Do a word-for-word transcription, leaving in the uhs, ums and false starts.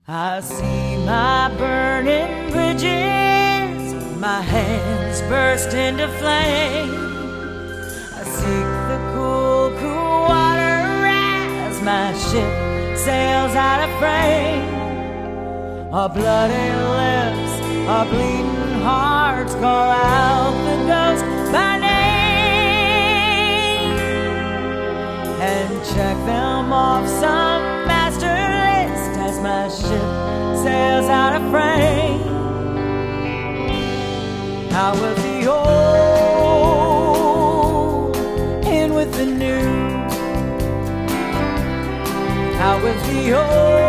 I see my burning bridges, my hands burst into flame. I seek the cool, cool water as my ship sails out of frame. Our bloody lips, our bleeding hearts call out the ghost by name and check them off some master list as my ship sails out of frame. How will the old in with the new? How will the old